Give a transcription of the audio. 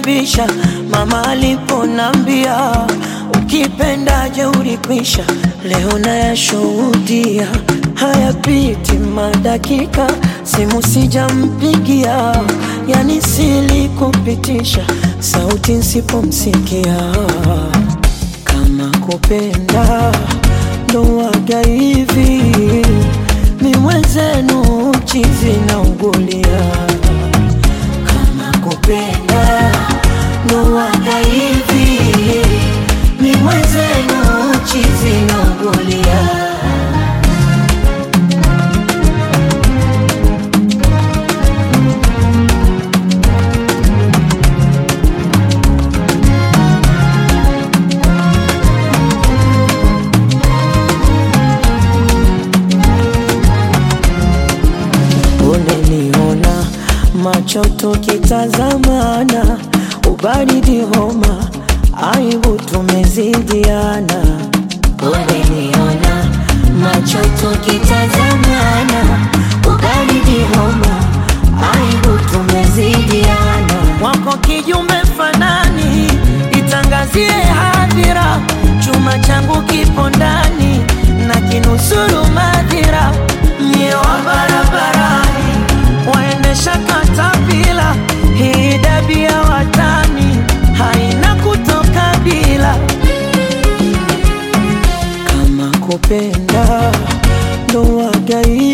ulinibisha mama aliponambia ukipenda jeuri kwisha. Leo nayashuhudia hayapiti madakika, simu sijampigia, yani silikupitisha sauti nsipomsikia. Kama kupenda ndo waga hivi, mi mwenzenu chizi na ugulia. Kama kupenda ndo waga hivi, mi mwenzenu chizi na ugulia. Uneniona macho tukitazamana, ubaridi homa, aibu tumezidiana. Uneniona macho tukitazamana, ubaridi homa, aibu tumezidiana. Wako kijume fanani, itangazie hadhira, chuma changu kipo ndani na kinusuru madhira. Mie wa barabarani, waendesha katapila, hii dabi ya watani haina kutoka bila. Kama kupenda ndo waga hivi,